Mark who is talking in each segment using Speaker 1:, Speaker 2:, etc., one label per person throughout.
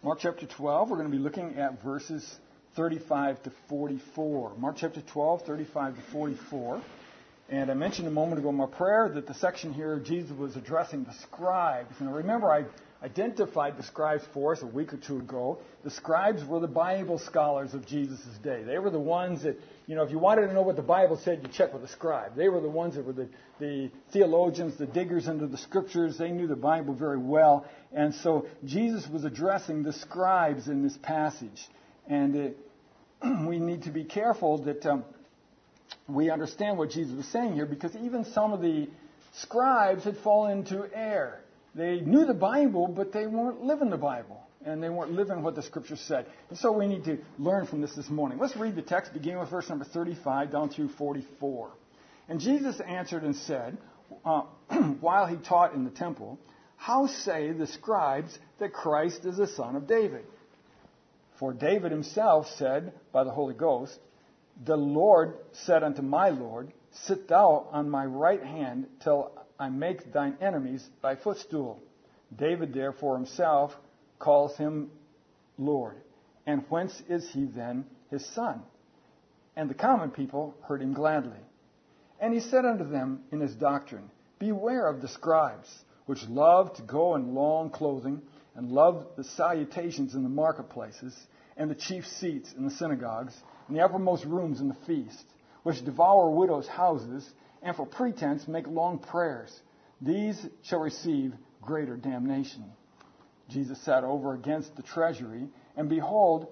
Speaker 1: Mark chapter 12, we're going to be looking at verses 35 to 44. Mark chapter 12, 35 to 44. And I mentioned a moment ago in my prayer that the section here, Jesus was addressing the scribes. And remember, I identified the scribes for us a week or two ago. The scribes were the Bible scholars of Jesus' day. They were the ones that, if you wanted to know what the Bible said, you check with a scribe. They were the ones that were the theologians, the diggers into the scriptures. They knew the Bible very well. And so Jesus was addressing the scribes in this passage. And we need to be careful that we understand what Jesus was saying here, because even some of the scribes had fallen into error. They knew the Bible, but they weren't living the Bible, and they weren't living what the Scripture said. And so we need to learn from this morning. Let's read the text, beginning with verse number 35 down through 44. And Jesus answered and said, while he taught in the temple, "How say the scribes that Christ is the son of David? For David himself said by the Holy Ghost, 'The Lord said unto my Lord, Sit thou on my right hand till I make thine enemies thy footstool.' David therefore himself calls him Lord. And whence is he then his son?" And the common people heard him gladly. And he said unto them in his doctrine, "Beware of the scribes, which love to go in long clothing, and love the salutations in the marketplaces, and the chief seats in the synagogues, and the uppermost rooms in the feast, which devour widows' houses, and for pretense make long prayers. These shall receive greater damnation." Jesus sat over against the treasury, and beheld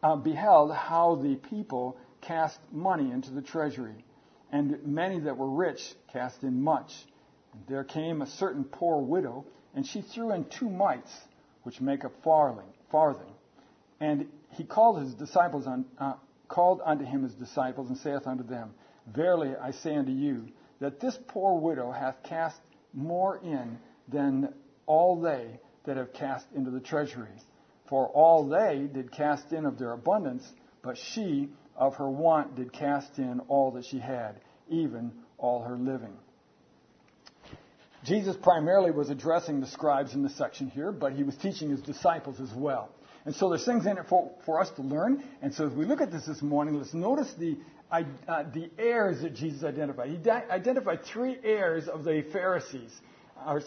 Speaker 1: how the people cast money into the treasury. And many that were rich cast in much. And there came a certain poor widow, and she threw in 2 mites, which make a farthing. And he called unto him his disciples, and saith unto them, "Verily I say unto you, that this poor widow hath cast more in than all they that have cast into the treasury. For all they did cast in of their abundance, but she of her want did cast in all that she had, even all her living." Jesus primarily was addressing the scribes in this section here, but he was teaching his disciples as well. And so there's things in it for us to learn. And so as we look at this morning, let's notice the errors that Jesus identified. He identified 3 errors of the Pharisees, of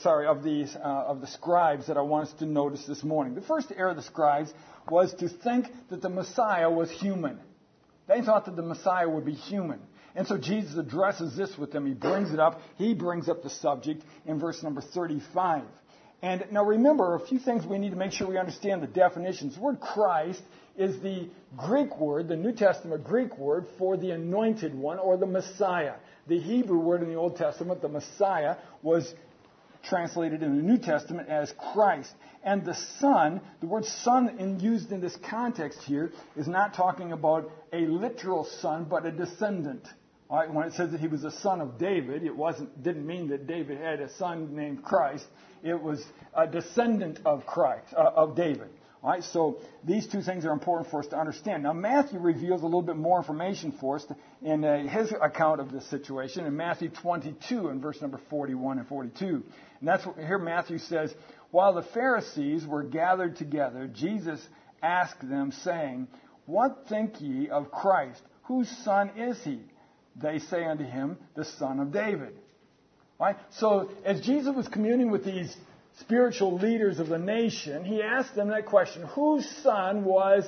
Speaker 1: the scribes that I want us to notice this morning. The first error of the scribes was to think that the Messiah was human. They thought that the Messiah would be human. And so Jesus addresses this with them. He brings it up. He brings up the subject in verse number 35. And now remember, a few things we need to make sure we understand the definitions. The word Christ is the Greek word, the New Testament Greek word for the anointed one, or the Messiah. The Hebrew word in the Old Testament, the Messiah, was translated in the New Testament as Christ. And the Son, the word Son used in this context here, is not talking about a literal son, but a descendant. All right, when it says that he was a son of David, didn't mean that David had a son named Christ. It was a descendant of Christ, of David. All right, so these 2 things are important for us to understand. Now, Matthew reveals a little bit more information for us in his account of this situation in Matthew 22 and verse number 41 and 42. And that's what here Matthew says, "While the Pharisees were gathered together, Jesus asked them, saying, What think ye of Christ? Whose son is he? They say unto him, The son of David." Right? So as Jesus was communing with these spiritual leaders of the nation, he asked them that question: whose son was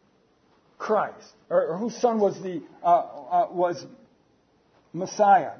Speaker 1: Christ, or whose son was was Messiah?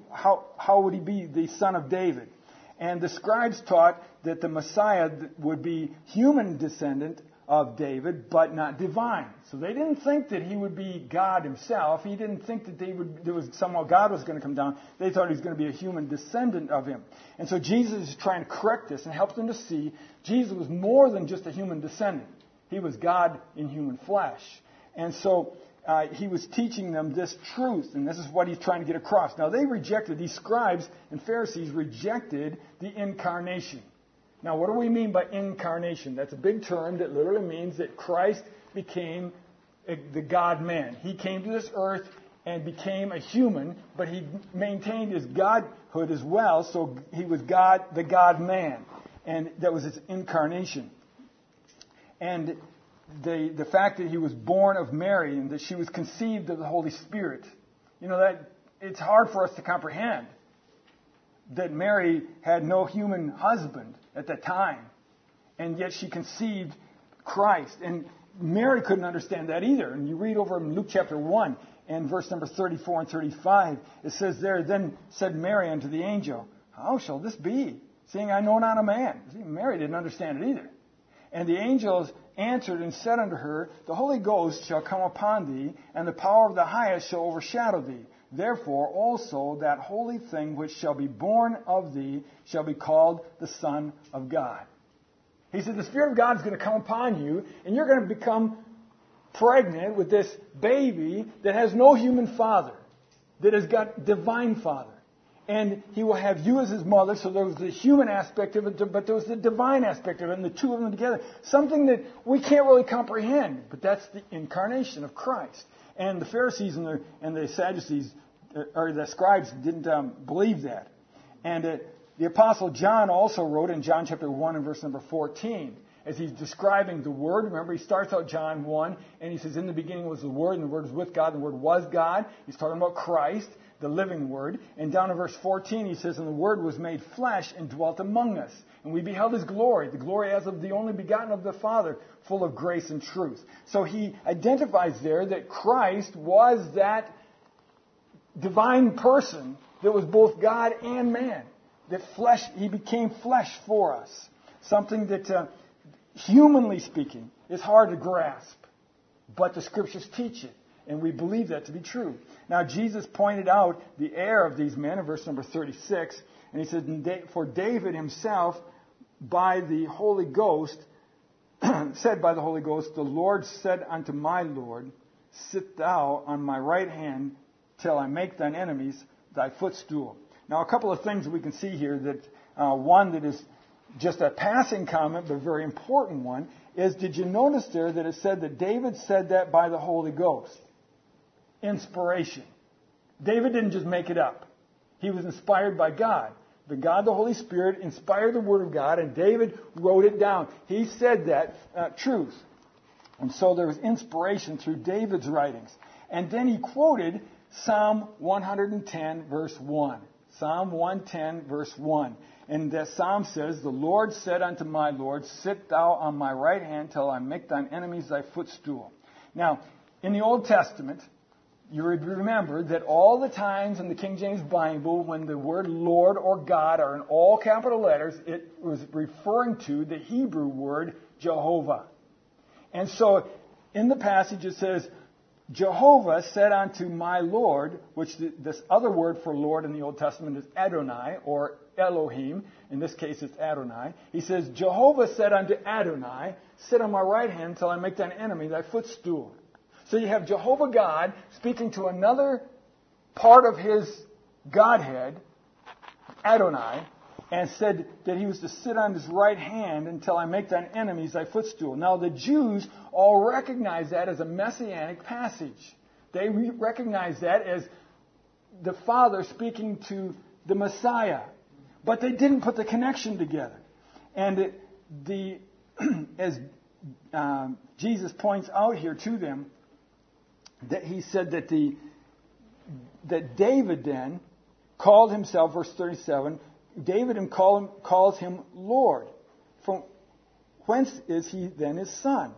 Speaker 1: How would he be the son of David? And the scribes taught that the Messiah would be human descendant of David, but not divine. So they didn't think that he would be God himself. He didn't think that somehow God was going to come down. They thought he was going to be a human descendant of him. And so Jesus is trying to correct this and help them to see Jesus was more than just a human descendant. He was God in human flesh. And so he was teaching them this truth, and this is what he's trying to get across. Now these scribes and Pharisees rejected the incarnation. Now, what do we mean by incarnation? That's a big term that literally means that Christ became the God-man. He came to this earth and became a human, but he maintained his godhood as well, so he was God, the God-man. And that was his incarnation. and the fact that he was born of Mary and that she was conceived of the Holy Spirit. That it's hard for us to comprehend that Mary had no human husband at that time, and yet she conceived Christ. And Mary couldn't understand that either. And you read over in Luke chapter 1 and verse number 34 and 35, it says there, "Then said Mary unto the angel, How shall this be, seeing I know not a man?" See, Mary didn't understand it either. "And the angels answered and said unto her, The Holy Ghost shall come upon thee, and the power of the highest shall overshadow thee. Therefore also that holy thing which shall be born of thee shall be called the Son of God." He said, the Spirit of God is going to come upon you, and you're going to become pregnant with this baby that has no human father, that has got divine father. And he will have you as his mother, so there was the human aspect of it, but there was the divine aspect of it, and the two of them together. Something that we can't really comprehend, but that's the incarnation of Christ. And the Pharisees and the Sadducees, or the scribes, didn't believe that. And the Apostle John also wrote in John chapter 1 and verse number 14, as he's describing the Word. Remember, he starts out John 1, and he says, "In the beginning was the Word, and the Word was with God, and the Word was God." He's talking about Christ, the living Word. And down in verse 14, he says, "And the Word was made flesh and dwelt among us. And we beheld His glory, the glory as of the only begotten of the Father, full of grace and truth." So he identifies there that Christ was that divine person that was both God and man. That flesh, He became flesh for us. Something that, humanly speaking, is hard to grasp. But the Scriptures teach it. And we believe that to be true. Now, Jesus pointed out the heir of these men in verse number 36. And he said, "For David himself, by the Holy Ghost, said by the Holy Ghost, The Lord said unto my Lord, Sit thou on my right hand till I make thine enemies thy footstool." Now, a couple of things we can see here. That one that is just a passing comment, but a very important one, is did you notice there that it said that David said that by the Holy Ghost? Inspiration. David didn't just make it up. He was inspired by God. The God, the Holy Spirit, inspired the Word of God, and David wrote it down. He said that truth. And so there was inspiration through David's writings. And then he quoted Psalm 110, verse 1. Psalm 110, verse 1. And that psalm says, "The Lord said unto my Lord, Sit thou on my right hand till I make thine enemies thy footstool." Now, in the Old Testament, you remember that all the times in the King James Bible when the word Lord or God are in all capital letters, it was referring to the Hebrew word Jehovah. And so in the passage it says, "Jehovah said unto my Lord," which this other word for Lord in the Old Testament is Adonai, or Elohim. In this case, it's Adonai. He says, "Jehovah said unto Adonai, Sit on my right hand till I make thine enemy thy footstool." So you have Jehovah God speaking to another part of His Godhead, Adonai, and said that He was to sit on His right hand until I make thine enemies thy footstool. Now the Jews all recognize that as a messianic passage. They recognize that as the Father speaking to the Messiah. But they didn't put the connection together. And as Jesus points out here to them, that he said that David then called himself, verse 37, David calls him Lord. From whence is he then his son?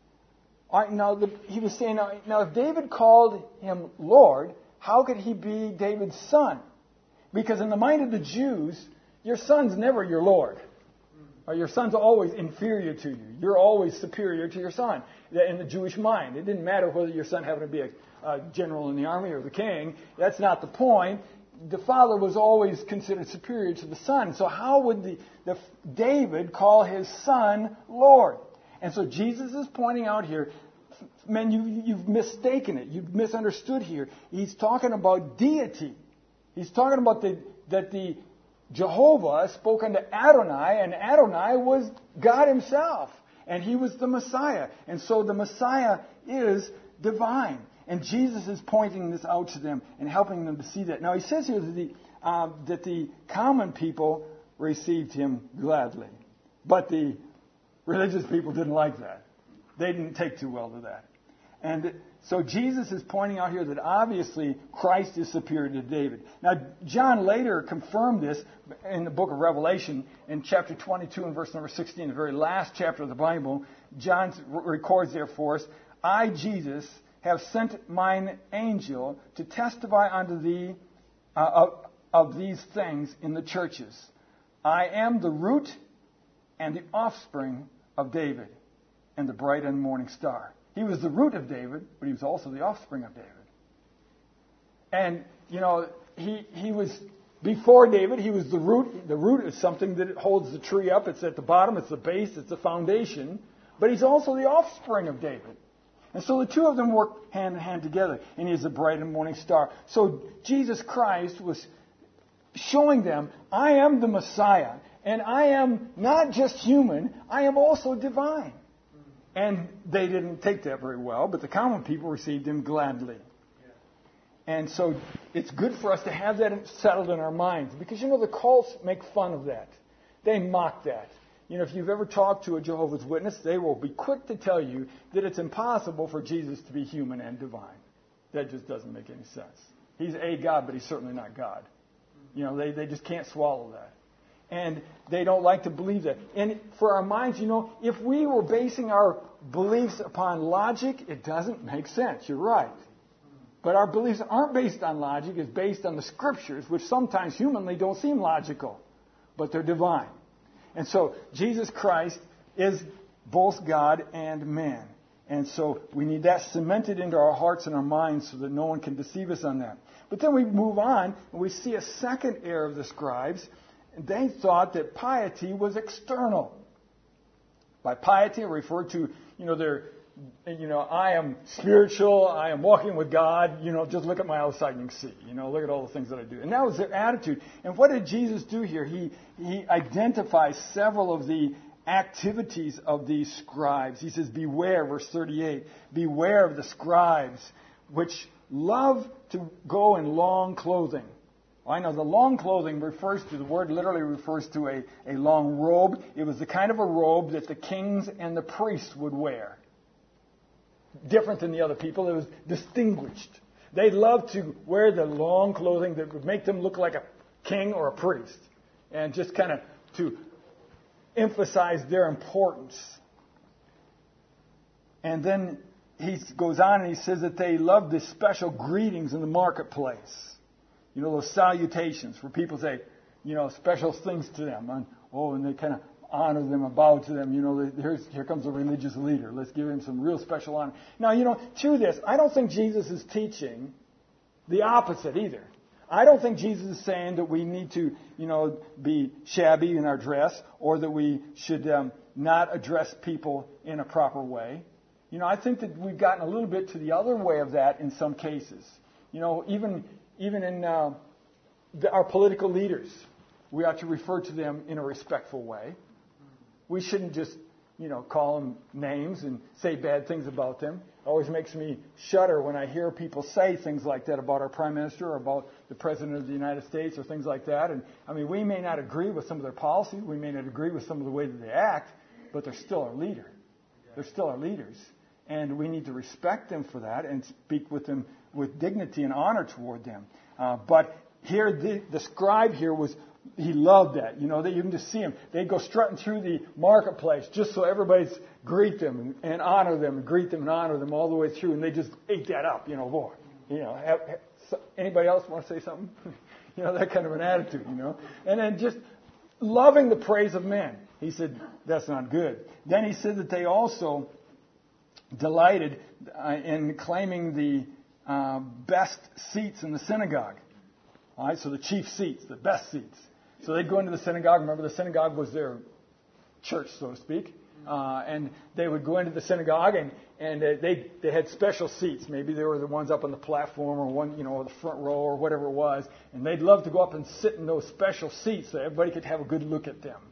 Speaker 1: He was saying, now if David called him Lord, how could he be David's son? Because in the mind of the Jews, your son's never your Lord. Or your son's always inferior to you. You're always superior to your son. In the Jewish mind, it didn't matter whether your son happened to be a general in the army or the king. That's not the point. The father was always considered superior to the son. So how would David call his son Lord? And so Jesus is pointing out here, man, you've mistaken it. You've misunderstood here. He's talking about deity. He's talking about that the Jehovah spoke unto Adonai, and Adonai was God Himself. And He was the Messiah. And so the Messiah is divine. And Jesus is pointing this out to them and helping them to see that. Now He says here that the common people received Him gladly. But the religious people didn't like that. They didn't take too well to that. And so Jesus is pointing out here that obviously Christ is superior to David. Now, John later confirmed this in the book of Revelation in chapter 22 and verse number 16, the very last chapter of the Bible. John records there for us, I, Jesus, have sent mine angel to testify unto thee of these things in the churches. I am the root and the offspring of David and the bright and morning star. He was the root of David, but he was also the offspring of David. And, he was, before David, he was the root. The root is something that holds the tree up. It's at the bottom. It's the base. It's the foundation. But he's also the offspring of David. And so the two of them work hand in hand together. And he's the bright and morning star. So Jesus Christ was showing them, I am the Messiah. And I am not just human. I am also divine. And they didn't take that very well, but the common people received him gladly. And so it's good for us to have that settled in our minds. Because, the cults make fun of that. They mock that. If you've ever talked to a Jehovah's Witness, they will be quick to tell you that it's impossible for Jesus to be human and divine. That just doesn't make any sense. He's a God, but he's certainly not God. They just can't swallow that. And they don't like to believe that. And for our minds, if we were basing our beliefs upon logic, it doesn't make sense. You're right. But our beliefs aren't based on logic. It's based on the Scriptures, which sometimes humanly don't seem logical, but they're divine. And so Jesus Christ is both God and man. And so we need that cemented into our hearts and our minds so that no one can deceive us on that. But then we move on and we see a second error of the scribes. They thought that piety was external. By piety, I refer to, I am spiritual, I am walking with God, just look at my outside and you can see, look at all the things that I do. And that was their attitude. And what did Jesus do here? He identifies several of the activities of these scribes. He says, beware, verse 38, beware of the scribes, which love to go in long clothing. I know the long clothing the word literally refers to a long robe. It was the kind of a robe that the kings and the priests would wear. Different than the other people. It was distinguished. They loved to wear the long clothing that would make them look like a king or a priest. And just kind of to emphasize their importance. And then he goes on and he says that they loved the special greetings in the marketplace. Those salutations where people say, special things to them. And they kind of honor them and bow to them. Here comes a religious leader. Let's give him some real special honor. Now, to this, I don't think Jesus is teaching the opposite either. I don't think Jesus is saying that we need to, be shabby in our dress or that we should not address people in a proper way. I think that we've gotten a little bit to the other way of that in some cases. Even in our political leaders, we ought to refer to them in a respectful way. We shouldn't just, call them names and say bad things about them. It always makes me shudder when I hear people say things like that about our Prime Minister or about the President of the United States or things like that. And, we may not agree with some of their policies. We may not agree with some of the way that they act, but they're still our leader. They're still our leaders. And we need to respect them for that and speak with them with dignity and honor toward them. But here, the scribe here he loved that. You can just see him. They'd go strutting through the marketplace just so everybody's greet them and honor them and greet them and honor them all the way through. And they just ate that up, boy. Anybody else want to say something? That kind of an attitude, And then just loving the praise of men. He said, that's not good. Then he said that they also delighted in claiming the best seats in the synagogue. All right, so the chief seats, the best seats. So they'd go into the synagogue. Remember, the synagogue was their church, so to speak. And they would go into the synagogue, and they had special seats. Maybe they were the ones up on the platform or one, the front row or whatever it was. And they'd love to go up and sit in those special seats so everybody could have a good look at them.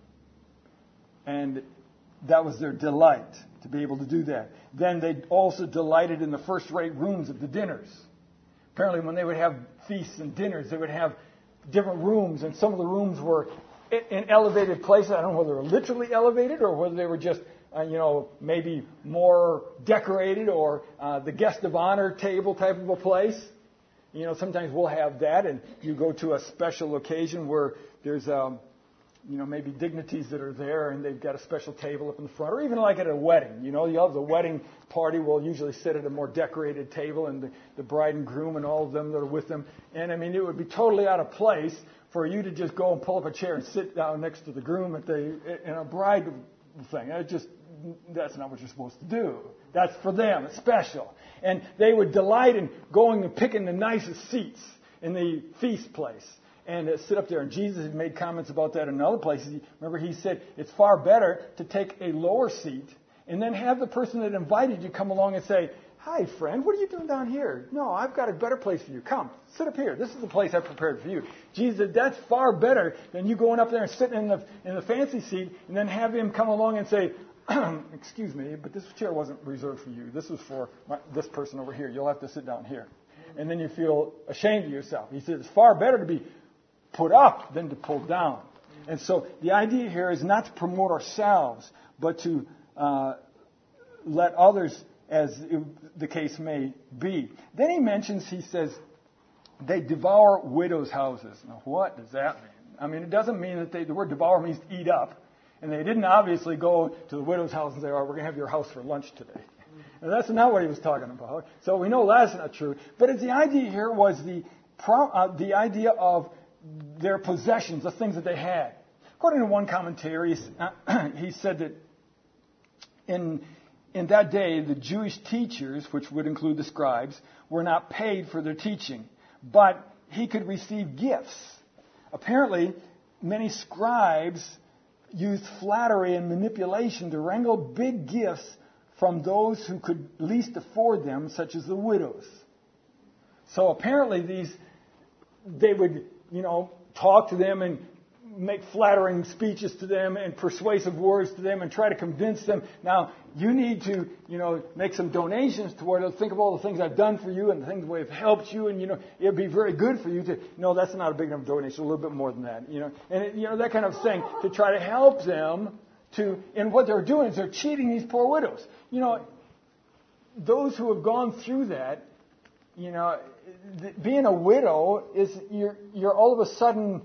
Speaker 1: And that was their delight, to be able to do that. Then they also delighted in the first-rate rooms of the dinners. Apparently, when they would have feasts and dinners, they would have different rooms, and some of the rooms were in elevated places. I don't know whether they were literally elevated or whether they were just maybe more decorated, or the guest of honor table type of a place. Sometimes we'll have that, and you go to a special occasion where there's maybe dignitaries that are there, and they've got a special table up in the front, or even like at a wedding. You have the wedding party will usually sit at a more decorated table, and the bride and groom and all of them that are with them. And it would be totally out of place for you to just go and pull up a chair and sit down next to the groom in a bride thing. That's not what you're supposed to do. That's for them. It's special. And they would delight in going and picking the nicest seats in the feast place and sit up there. And Jesus had made comments about that in other places. Remember, he said it's far better to take a lower seat and then have the person that invited you come along and say, "Hi, friend, what are you doing down here? No, I've got a better place for you. Come, sit up here. This is the place I've prepared for you." Jesus said, that's far better than you going up there and sitting in the fancy seat and then have him come along and say, "Excuse me, but this chair wasn't reserved for you. This was for this person over here. You'll have to sit down here." And then you feel ashamed of yourself. He said, it's far better to be put up than to pull down. And so the idea here is not to promote ourselves, but to let others, as the case may be. Then he says, they devour widows' houses. Now, what does that mean? It doesn't mean that the word devour means to eat up. And they didn't obviously go to the widow's house and say, "All right, we're going to have your house for lunch today." And that's not what he was talking about. So we know that's not true. But the idea here was the idea of their possessions, the things that they had. According to one commentary, he said that in that day, the Jewish teachers, which would include the scribes, were not paid for their teaching, but he could receive gifts. Apparently, many scribes used flattery and manipulation to wrangle big gifts from those who could least afford them, such as the widows. So apparently they would, talk to them and make flattering speeches to them and persuasive words to them and try to convince them, now, you need to, make some donations toward it. Think of all the things I've done for you and the things that have helped you, and, it'd be very good for you to, no, that's not a big enough donation, a little bit more than that, and that kind of thing to try to help them and what they're doing is they're cheating these poor widows. Those who have gone through that, being a widow is, you're all of a sudden,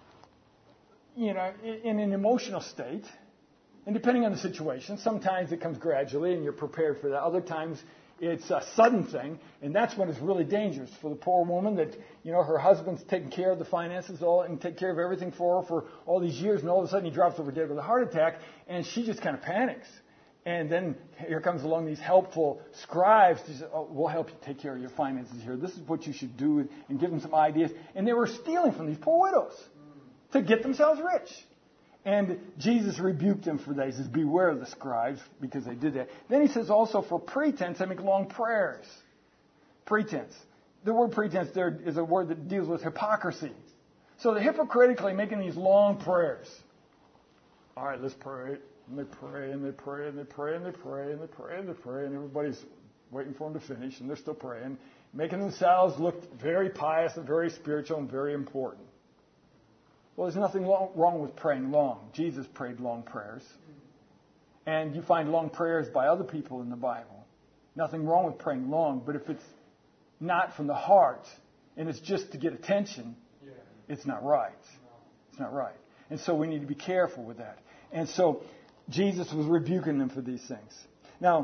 Speaker 1: in an emotional state. And depending on the situation, sometimes it comes gradually and you're prepared for that. Other times it's a sudden thing, and that's when it's really dangerous for the poor woman that, her husband's taking care of the finances and take care of everything for her for all these years, and all of a sudden he drops over dead with a heart attack, and she just kind of panics. And then here comes along these helpful scribes to say, "Oh, we'll help you take care of your finances here. This is what you should do," and give them some ideas. And they were stealing from these poor widows to get themselves rich. And Jesus rebuked them for that. He says, beware of the scribes, because they did that. Then he says also, for pretense, they make long prayers. Pretense. The word pretense there is a word that deals with hypocrisy. So they're hypocritically making these long prayers. All right, let's pray. And they pray, and they pray, and they pray, and they pray, and they pray, and they pray, and everybody's waiting for them to finish, and they're still praying, making themselves look very pious and very spiritual and very important. Well, there's nothing wrong with praying long. Jesus prayed long prayers. And you find long prayers by other people in the Bible. Nothing wrong with praying long, but if it's not from the heart and it's just to get attention, it's not right. It's not right. And so we need to be careful with that. And so Jesus was rebuking them for these things. Now,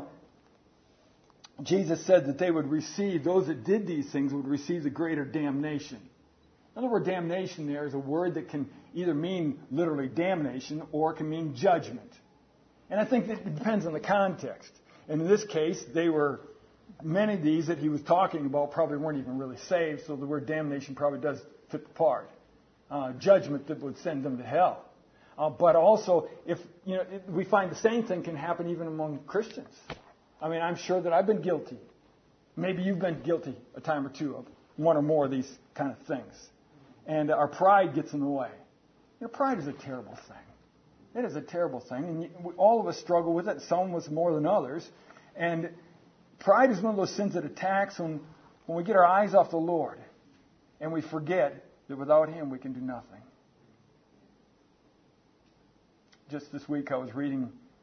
Speaker 1: Jesus said that those that did these things would receive the greater damnation. Another word, damnation, there is a word that can either mean literally damnation or it can mean judgment. And I think that it depends on the context. And in this case, many of these that he was talking about probably weren't even really saved, so the word damnation probably does fit the part. Judgment that would send them to hell. But also, we find the same thing can happen even among Christians. I'm sure that I've been guilty. Maybe you've been guilty a time or two of one or more of these kind of things. And our pride gets in the way. Pride is a terrible thing. It is a terrible thing. And all of us struggle with it. Some of us more than others. And pride is one of those sins that attacks when we get our eyes off the Lord and we forget that without Him we can do nothing. Just this week I was reading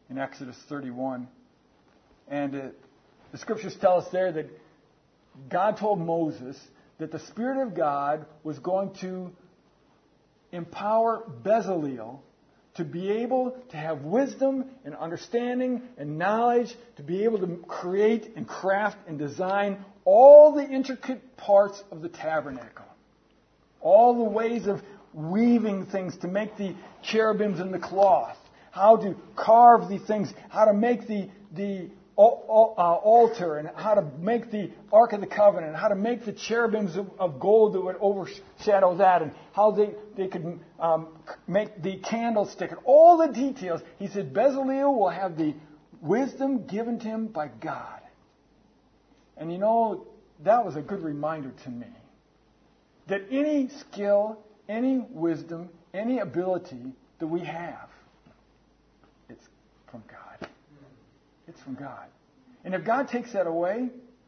Speaker 1: in Exodus 31. And the scriptures tell us there that God told Moses that the Spirit of God was going to empower Bezalel to be able to have wisdom and understanding and knowledge, to be able to create and craft and design all the intricate parts of the tabernacle. All the ways of weaving things to make the cherubims and the cloth. How to carve the things. How to make the altar, and how to make the Ark of the Covenant, how to make the cherubims of gold that would overshadow that, and how they could make the candlestick, and all the details. He said Bezalel will have the wisdom given to him by God. And you know, that was a good reminder to me that any skill, any wisdom, any ability that we have, it's from God. It's from God. And if God takes that away,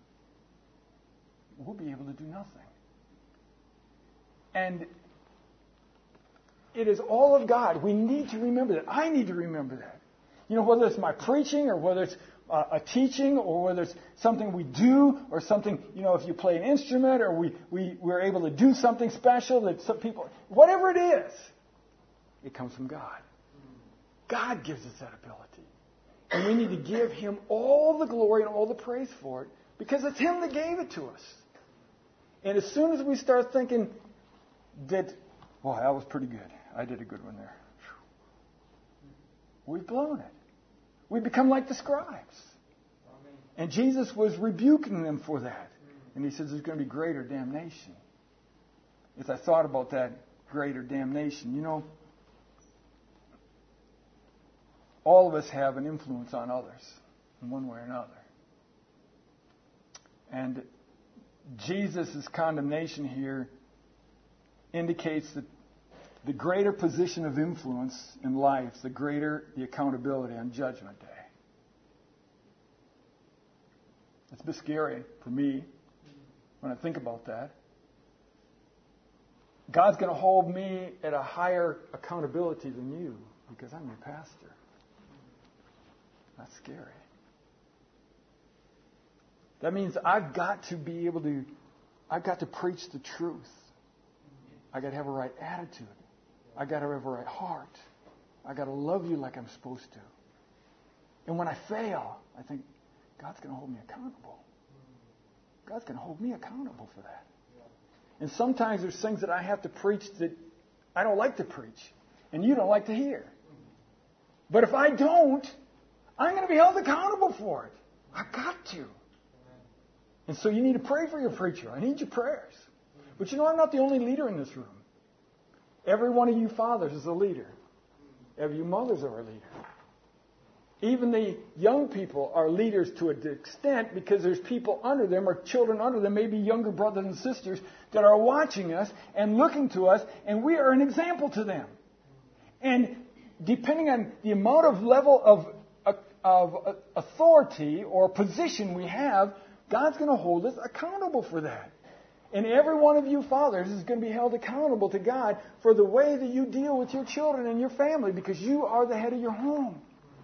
Speaker 1: we'll be able to do nothing. And it is all of God. We need to remember that. I need to remember that. You know, whether it's my preaching or whether it's a teaching or whether it's something we do or something, you know, if you play an instrument or we're able to do something special that some people, whatever it is, it comes from God. God gives us that ability. And we need to give Him all the glory and all the praise for it because it's Him that gave it to us. And as soon as we start thinking that, well, that was pretty good. I did a good one there. We've blown it. We become like the scribes. And Jesus was rebuking them for that. And He says there's going to be greater damnation. As I thought about that greater damnation, you know, all of us have an influence on others in one way or another. And Jesus' condemnation here indicates that the greater position of influence in life, the greater the accountability on Judgment Day. It's a bit scary for me when I think about that. God's going to hold me at a higher accountability than you because I'm your pastor. That's scary. That means I've got to preach the truth. I've got to have a right attitude. I've got to have a right heart. I've got to love you like I'm supposed to. And when I fail, I think, God's going to hold me accountable. God's going to hold me accountable for that. And sometimes there's things that I have to preach that I don't like to preach. And you don't like to hear. But if I don't, I'm going to be held accountable for it. I've got to. And so you need to pray for your preacher. I need your prayers. But you know, I'm not the only leader in this room. Every one of you fathers is a leader. Every you mothers are a leader. Even the young people are leaders to an extent because there's people under them or children under them, maybe younger brothers and sisters, that are watching us and looking to us, and we are an example to them. And depending on the amount of level of authority or position we have, God's going to hold us accountable for that. And every one of you fathers is going to be held accountable to God for the way that you deal with your children and your family because you are the head of your home.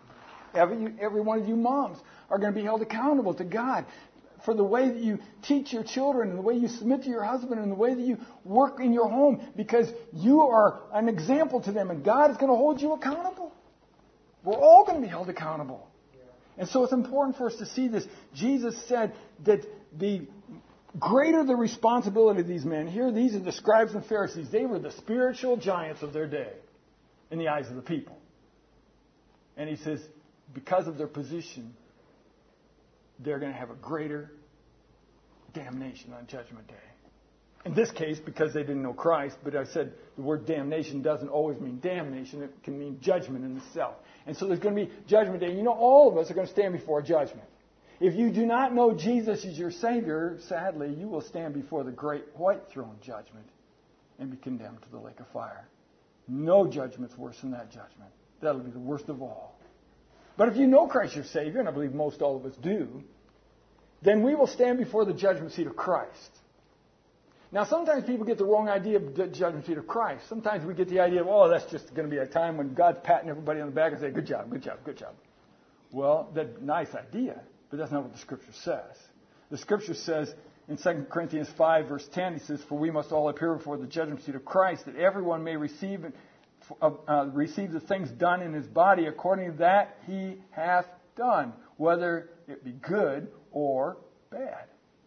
Speaker 1: Every one of you moms are going to be held accountable to God for the way that you teach your children and the way you submit to your husband and the way that you work in your home because you are an example to them and God is going to hold you accountable. We're all going to be held accountable. And so it's important for us to see this. Jesus said that the greater the responsibility of these men, here these are the scribes and Pharisees, they were the spiritual giants of their day in the eyes of the people. And he says, because of their position, they're going to have a greater damnation on Judgment Day. In this case, because they didn't know Christ, but I said the word damnation doesn't always mean damnation. It can mean judgment in itself. And so there's going to be Judgment Day. You know, all of us are going to stand before judgment. If you do not know Jesus as your Savior, sadly, you will stand before the great white throne judgment and be condemned to the lake of fire. No judgment's worse than that judgment. That'll be the worst of all. But if you know Christ your Savior, and I believe most all of us do, then we will stand before the judgment seat of Christ. Now, sometimes people get the wrong idea of the judgment seat of Christ. Sometimes we get the idea of, oh, that's just going to be a time when God's patting everybody on the back and saying, good job, good job, good job. Well, that's a nice idea, but that's not what the Scripture says. The Scripture says in 2 Corinthians 5, verse 10, he says, "For we must all appear before the judgment seat of Christ, that everyone may receive the things done in his body according to that he hath done, whether it be good or bad."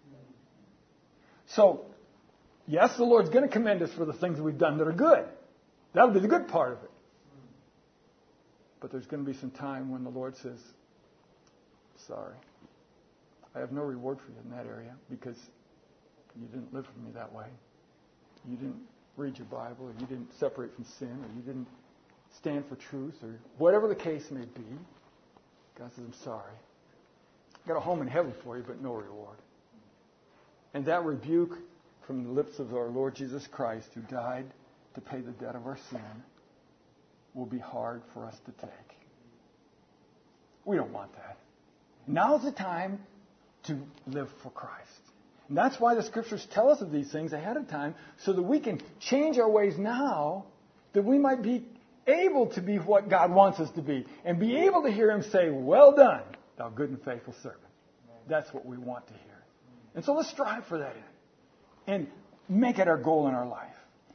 Speaker 1: So, yes, the Lord's going to commend us for the things we've done that are good. That'll be the good part of it. But there's going to be some time when the Lord says, "Sorry, I have no reward for you in that area because you didn't live for me that way. You didn't read your Bible, or you didn't separate from sin, or you didn't stand for truth, or whatever the case may be." God says, "I'm sorry. I've got a home in heaven for you, but no reward." And that rebuke from the lips of our Lord Jesus Christ, who died to pay the debt of our sin, will be hard for us to take. We don't want that. Now's the time to live for Christ. And that's why the Scriptures tell us of these things ahead of time, so that we can change our ways now, that we might be able to be what God wants us to be, and be able to hear Him say, "Well done, thou good and faithful servant." That's what we want to hear. And so let's strive for that and make it our goal in our life.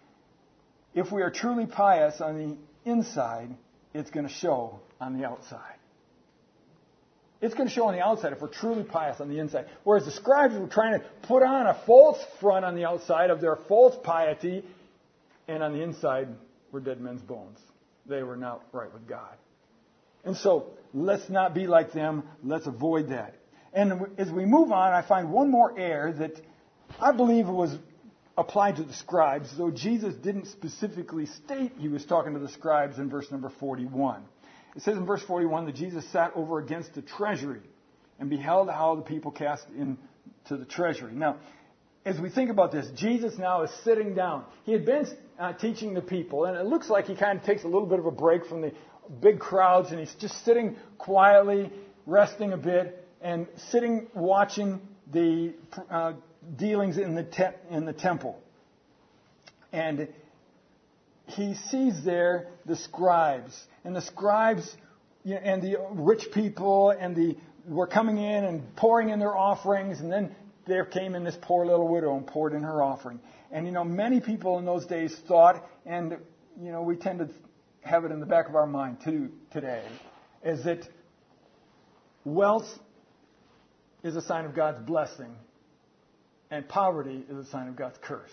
Speaker 1: If we are truly pious on the inside, it's going to show on the outside. It's going to show on the outside if we're truly pious on the inside. Whereas the scribes were trying to put on a false front on the outside of their false piety, and on the inside were dead men's bones. They were not right with God. And so let's not be like them. Let's avoid that. And as we move on, I find one more error that I believe was applied to the scribes, though Jesus didn't specifically state He was talking to the scribes in verse number 41. It says in verse 41 that Jesus sat over against the treasury and beheld how the people cast into the treasury. Now, as we think about this, Jesus now is sitting down. He had been teaching the people, and it looks like He kind of takes a little bit of a break from the big crowds, and He's just sitting quietly, resting a bit, and sitting watching the dealings in the temple. And He sees there the scribes. And the scribes and the rich people were coming in and pouring in their offerings. And then there came in this poor little widow and poured in her offering. And, many people in those days thought, and, we tend to have it in the back of our mind too today, is that wealth is a sign of God's blessing, and poverty is a sign of God's curse.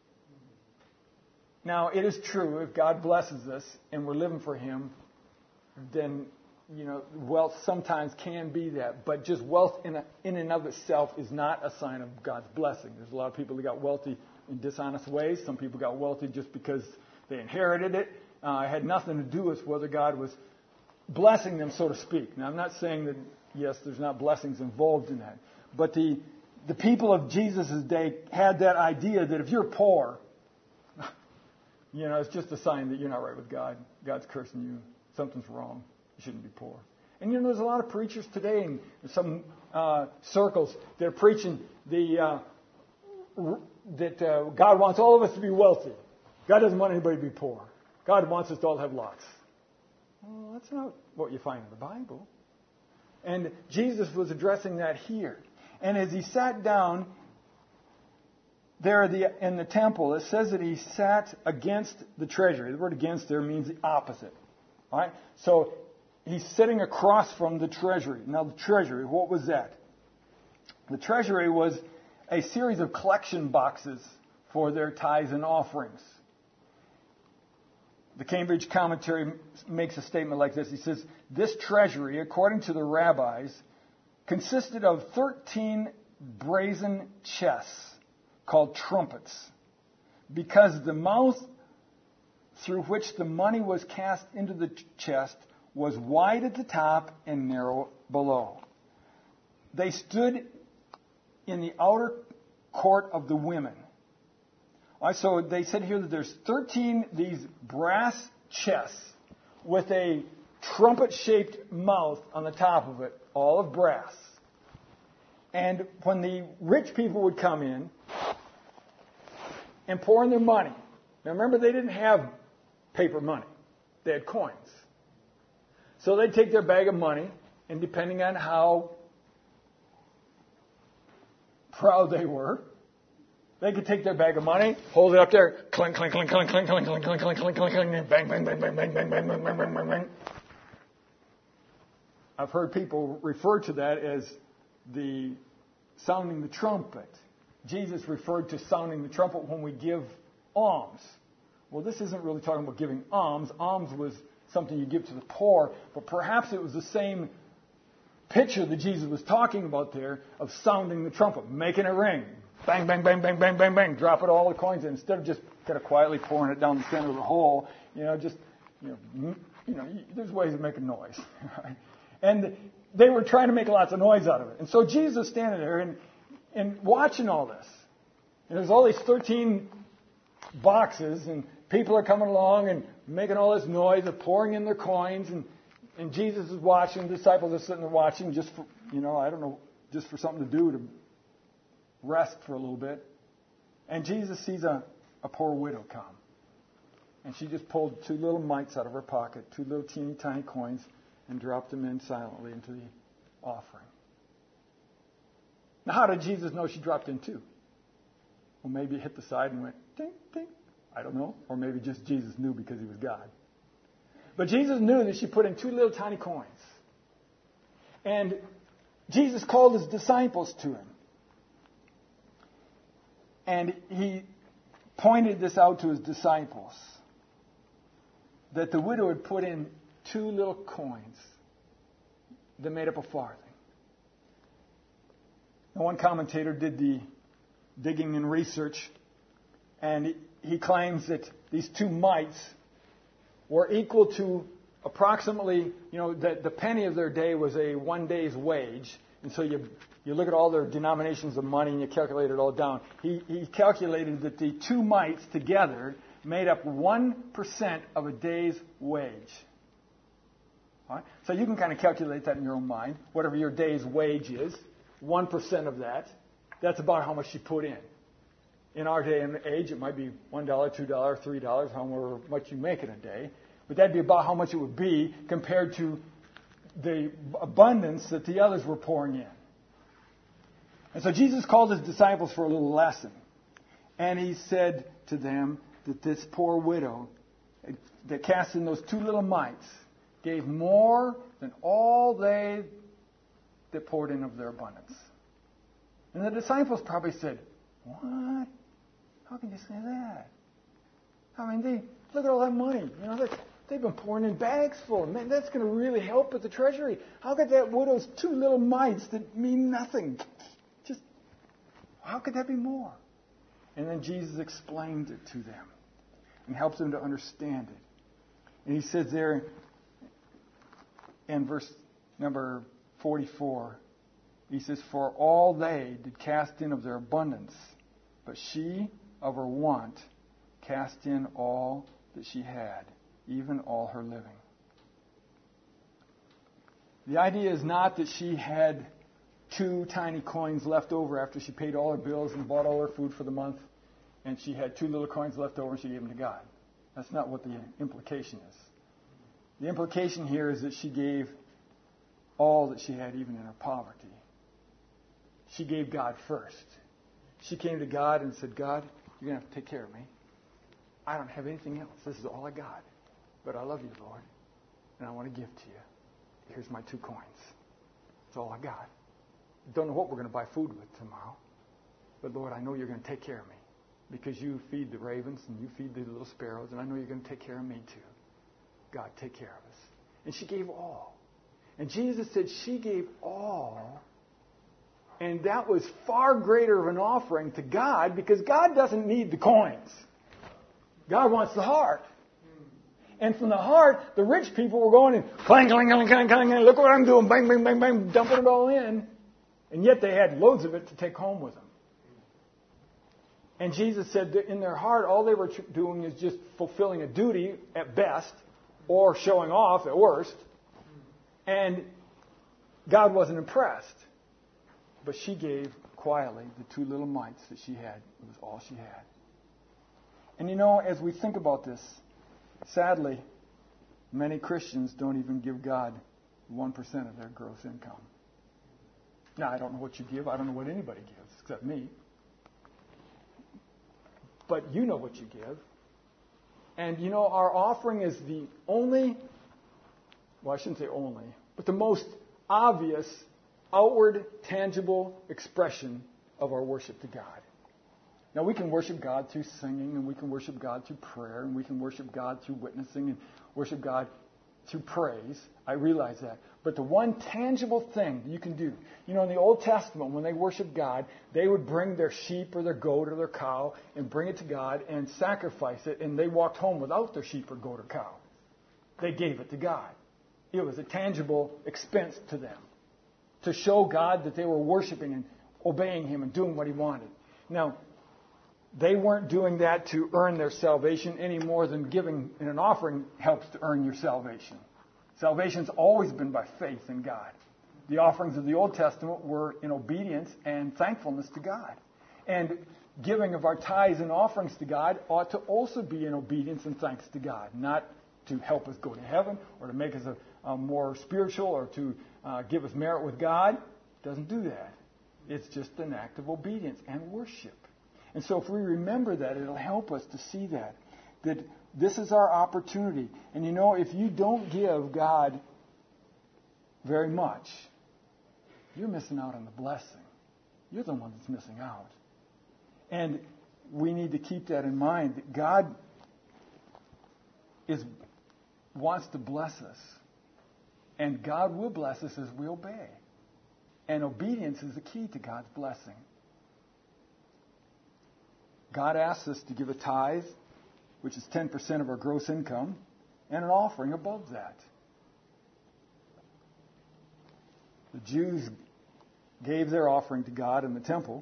Speaker 1: Now, it is true, if God blesses us and we're living for Him, then, wealth sometimes can be that. But just wealth in and of itself is not a sign of God's blessing. There's a lot of people that got wealthy in dishonest ways. Some people got wealthy just because they inherited it. It had nothing to do with whether God was blessing them, so to speak. Now, I'm not saying that, yes, there's not blessings involved in that. But the people of Jesus' day had that idea that if you're poor, it's just a sign that you're not right with God. God's cursing you. Something's wrong. You shouldn't be poor. And there's a lot of preachers today in some circles that are preaching that God wants all of us to be wealthy. God doesn't want anybody to be poor. God wants us to all have lots. Well, that's not what you find in the Bible. And Jesus was addressing that here. And as He sat down there in the temple, it says that He sat against the treasury. The word against there means the opposite. All right? So He's sitting across from the treasury. Now, the treasury, what was that? The treasury was a series of collection boxes for their tithes and offerings. The Cambridge Commentary makes a statement like this. He says, this treasury, according to the rabbis, consisted of 13 brazen chests called trumpets, because the mouth through which the money was cast into the chest was wide at the top and narrow below. They stood in the outer court of the women. All right, so they said here that there's 13 these brass chests with a trumpet-shaped mouth on the top of it, all of brass. And when the rich people would come in and pour in their money, now remember, they didn't have paper money. They had coins. So they'd take their bag of money And depending on how proud they were, they could take their bag of money, hold it up there, clink, clink, clink, clink, clink, clink, clink, clink, clink, clink, clink, clink, bang, bang, bang, bang, bang, bang, bang, bang, bang, bang, bang, bang. I've heard people refer to that as the sounding the trumpet. Jesus referred to sounding the trumpet when we give alms. Well, this isn't really talking about giving alms. Alms was something you give to the poor, but perhaps it was the same picture that Jesus was talking about there of sounding the trumpet, making it ring. Bang, bang, bang, bang, bang, bang, bang. Drop it all the coins in. Instead of just kind of quietly pouring it down the center of the hole, there's ways of making noise. Right? And they were trying to make lots of noise out of it. And so Jesus is standing there and watching all this. And there's all these 13 boxes, and people are coming along and making all this noise of pouring in their coins. And Jesus is watching. The disciples are sitting there watching just for, just for something to do, to rest for a little bit. And Jesus sees a poor widow come. And she just pulled 2 little mites out of her pocket, 2 little teeny tiny coins, and dropped them in silently into the offering. Now, how did Jesus know she dropped in 2? Well, maybe it hit the side and went, ding, ding. I don't know. Or maybe just Jesus knew because he was God. But Jesus knew that she put in 2 little tiny coins. And Jesus called his disciples to him. And he pointed this out to his disciples, that the widow had put in 2 little coins that made up a farthing. Now, one commentator did the digging and research, and he claims that these 2 mites were equal to approximately, that the penny of their day was a 1 day's wage. And so you look at all their denominations of money and you calculate it all down. He calculated that the 2 mites together made up 1% of a day's wage. All right? So you can kind of calculate that in your own mind. Whatever your day's wage is, 1% of that, that's about how much she put in. In our day and age, it might be $1, $2, $3, however much you make in a day. But that'd be about how much it would be compared to the abundance that the others were pouring in. And so Jesus called his disciples for a little lesson. And he said to them that this poor widow that cast in those 2 little mites gave more than all they that poured in of their abundance. And the disciples probably said, what? How can you say that? I mean, look at all that money. They've been pouring in bags full. Man, that's going to really help at the treasury. How could that widow's 2 little mites that mean nothing? How could that be more? And then Jesus explained it to them and helped them to understand it. And he says there in verse number 44, he says, for all they did cast in of their abundance, but she of her want cast in all that she had, even all her living. The idea is not that she had 2 tiny coins left over after she paid all her bills and bought all her food for the month, and she had 2 little coins left over and she gave them to God. That's not what the implication is. The implication here is that she gave all that she had, even in her poverty. She gave God first. She came to God and said, God, you're going to have to take care of me. I don't have anything else. This is all I got. But I love you, Lord, and I want to give to you. Here's my 2 coins. That's all I got. Don't know what we're going to buy food with tomorrow. But, Lord, I know you're going to take care of me because you feed the ravens and you feed the little sparrows, and I know you're going to take care of me too. God, take care of us. And she gave all. And Jesus said she gave all, and that was far greater of an offering to God because God doesn't need the coins. God wants the heart. And from the heart, the rich people were going and clang, clang, clang, clang, clang, clang, look what I'm doing, bang, bang, bang, bang, dumping it all in. And yet they had loads of it to take home with them. And Jesus said that in their heart, all they were doing is just fulfilling a duty at best, or showing off at worst. And God wasn't impressed. But she gave quietly the 2 little mites that she had. It was all she had. And as we think about this, sadly, many Christians don't even give God 1% of their gross income. Now, I don't know what you give. I don't know what anybody gives except me. But you know what you give. And you know, our offering is the only, well, I shouldn't say only, but the most obvious, outward, tangible expression of our worship to God. Now, we can worship God through singing, and we can worship God through prayer, and we can worship God through witnessing, and worship God through praise. I realize that. But the one tangible thing you can do, you know, in the Old Testament, when they worshiped God, they would bring their sheep or their goat or their cow and bring it to God and sacrifice it, and they walked home without their sheep or goat or cow. They gave it to God. It was a tangible expense to them to show God that they were worshiping and obeying Him and doing what He wanted. Now, they weren't doing that to earn their salvation any more than giving in an offering helps to earn your salvation. Salvation's always been by faith in God. The offerings of the Old Testament were in obedience and thankfulness to God. And giving of our tithes and offerings to God ought to also be in obedience and thanks to God, not to help us go to heaven or to make us a more spiritual or to give us merit with God. It doesn't do that. It's just an act of obedience and worship. And so if we remember that, it'll help us to see that this is our opportunity. And you know, if you don't give God very much, you're missing out on the blessing. You're the one that's missing out. And we need to keep that in mind, that God wants to bless us. And God will bless us as we obey. And obedience is the key to God's blessing. God asks us to give a tithe, which is 10% of our gross income, and an offering above that. The Jews gave their offering to God in the temple.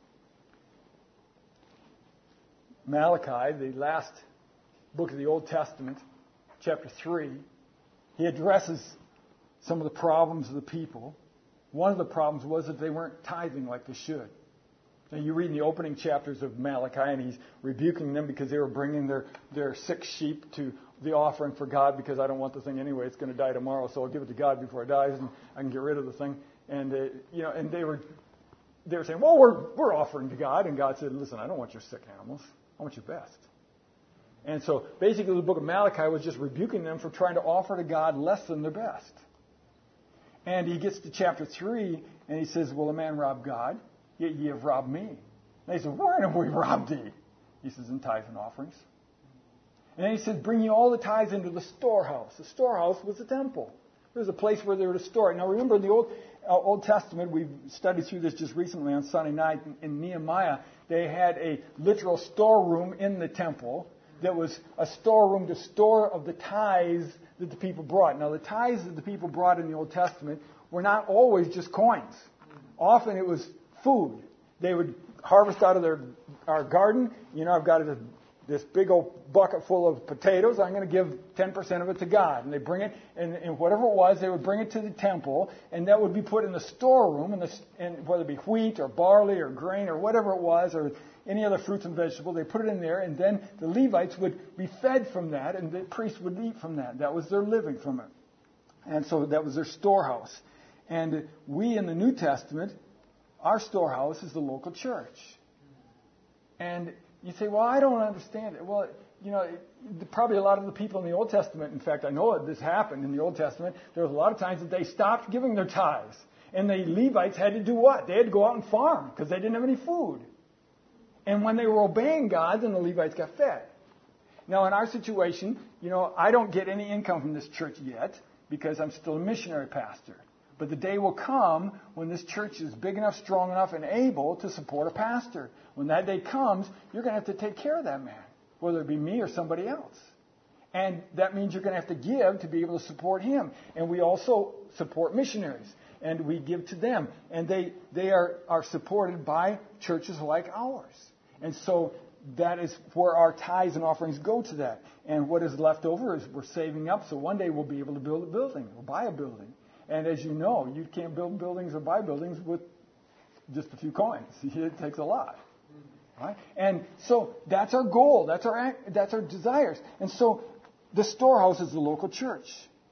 Speaker 1: Malachi, the last book of the Old Testament, chapter 3, he addresses some of the problems of the people. One of the problems was that they weren't tithing like they should. Now, you read in the opening chapters of Malachi, and he's rebuking them because they were bringing their sick sheep to the offering for God because I don't want the thing anyway. It's going to die tomorrow, so I'll give it to God before it dies, and I can get rid of the thing. And and they were saying, well, we're offering to God, and God said, listen, I don't want your sick animals. I want your best. And so basically, the book of Malachi was just rebuking them for trying to offer to God less than their best. And he gets to chapter 3, and he says, will a man rob God? Yet ye have robbed me. And they said, wherein have we robbed thee? He says, in tithes and offerings. And then he said, bring ye all the tithes into the storehouse. The storehouse was the temple. It was a place where they were to store it. Now remember, in the Old Testament, we've studied through this just recently on Sunday night in Nehemiah, they had a literal storeroom in the temple that was a storeroom to store of the tithes that the people brought. Now the tithes that the people brought in the Old Testament were not always just coins. Often it was food. They would harvest out of our garden. You know, I've got this big old bucket full of potatoes. I'm going to give 10% of it to God. And they bring it, and whatever it was, they would bring it to the temple, and that would be put in the storeroom, and whether it be wheat or barley or grain or whatever it was, or any other fruits and vegetables, they put it in there, and then the Levites would be fed from that, and the priests would eat from that. That was their living from it. And so that was their storehouse. And we in the New Testament, our storehouse is the local church. And you say, well, I don't understand it. Well, you know, probably a lot of the people in the Old Testament, in fact, I know this happened in the Old Testament, there was a lot of times that they stopped giving their tithes. And the Levites had to do what? They had to go out and farm because they didn't have any food. And when they were obeying God, then the Levites got fed. Now, in our situation, you know, I don't get any income from this church yet because I'm still a missionary pastor. But the day will come when this church is big enough, strong enough, and able to support a pastor. When that day comes, you're going to have to take care of that man, whether it be me or somebody else. And that means you're going to have to give to be able to support him. And we also support missionaries, and we give to them. And they are supported by churches like ours. And so that is where our tithes and offerings go to that. And what is left over is we're saving up, so one day we'll be able to build a building or buy a building. And as you know, you can't build buildings or buy buildings with just a few coins. It takes a lot. Right? And so that's our goal. That's our desires. And so the storehouse is the local church.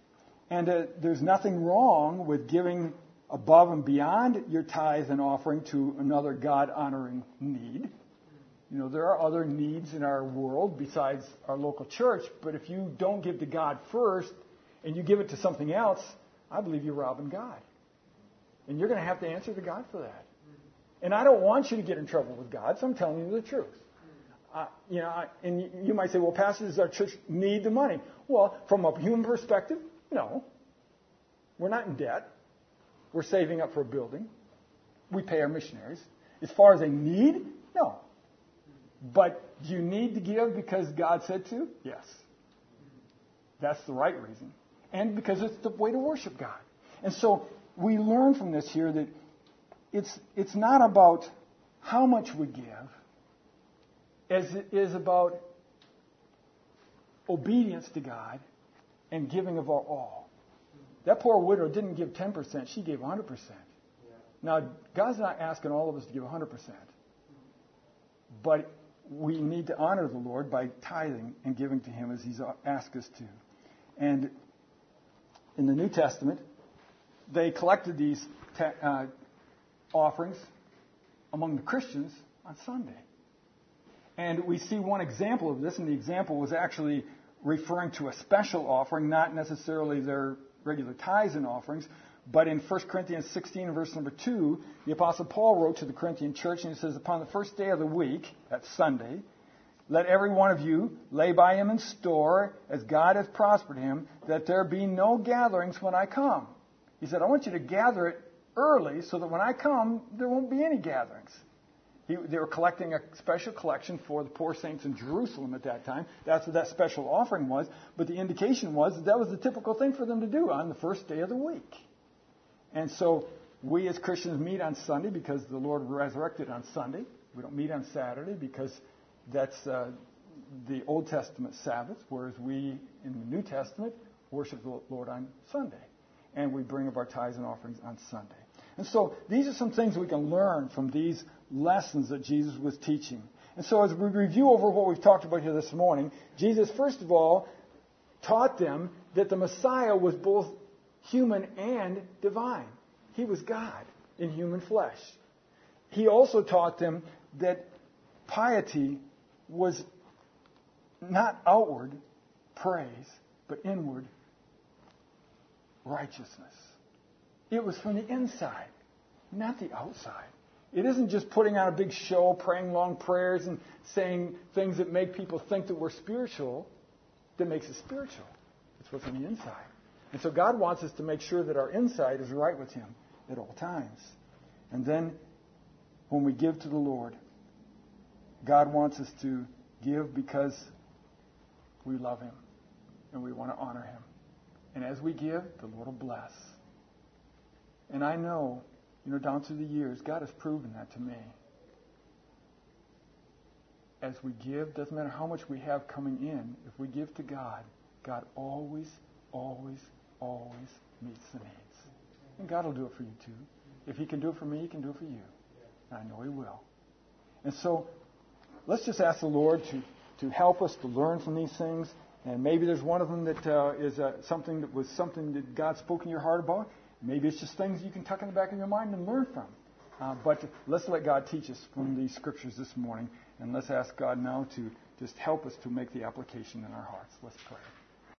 Speaker 1: And there's nothing wrong with giving above and beyond your tithe and offering to another God-honoring need. You know, there are other needs in our world besides our local church, but if you don't give to God first and you give it to something else, I believe you're robbing God. And you're going to have to answer to God for that. And I don't want you to get in trouble with God, so I'm telling you the truth. And you might say, well, Pastor, does our church need the money? Well, from a human perspective, no. We're not in debt. We're saving up for a building. We pay our missionaries. As far as a need, no. But do you need to give because God said to? Yes. That's the right reason. And because it's the way to worship God. And so we learn from this here that it's not about how much we give as it is about obedience to God and giving of our all. That poor widow didn't give 10%, she gave 100%. Now, God's not asking all of us to give 100%. But we need to honor the Lord by tithing and giving to Him as He's asked us to. And in the New Testament, they collected these offerings among the Christians on Sunday. And we see one example of this, and the example was actually referring to a special offering, not necessarily their regular tithes and offerings. But in 1 Corinthians 16, verse number 2, the Apostle Paul wrote to the Corinthian church, and he says, upon the first day of the week, that's Sunday, let every one of you lay by him in store, as God has prospered him, that there be no gatherings when I come. He said, I want you to gather it early so that when I come, there won't be any gatherings. They were collecting a special collection for the poor saints in Jerusalem at that time. That's what that special offering was. But the indication was that was the typical thing for them to do on the first day of the week. And so we as Christians meet on Sunday because the Lord resurrected on Sunday. We don't meet on Saturday because that's the Old Testament Sabbath, whereas we in the New Testament worship the Lord on Sunday. And we bring up our tithes and offerings on Sunday. And so these are some things we can learn from these lessons that Jesus was teaching. And so as we review over what we've talked about here this morning, Jesus, first of all, taught them that the Messiah was both human and divine. He was God in human flesh. He also taught them that piety was not outward praise, but inward righteousness. It was from the inside, not the outside. It isn't just putting on a big show, praying long prayers, and saying things that make people think that we're spiritual that makes it spiritual. It's what's on the inside. And so God wants us to make sure that our inside is right with Him at all times. And then when we give to the Lord, God wants us to give because we love Him and we want to honor Him. And as we give, the Lord will bless. And I know, down through the years, God has proven that to me. As we give, doesn't matter how much we have coming in, if we give to God, God always, always, always meets the needs. And God will do it for you too. If He can do it for me, He can do it for you. And I know He will. And so, let's just ask the Lord to help us to learn from these things. And maybe there's one of them that is something that God spoke in your heart about. Maybe it's just things you can tuck in the back of your mind and learn from. But let's let God teach us from these scriptures this morning. And let's ask God now to just help us to make the application in our hearts. Let's pray.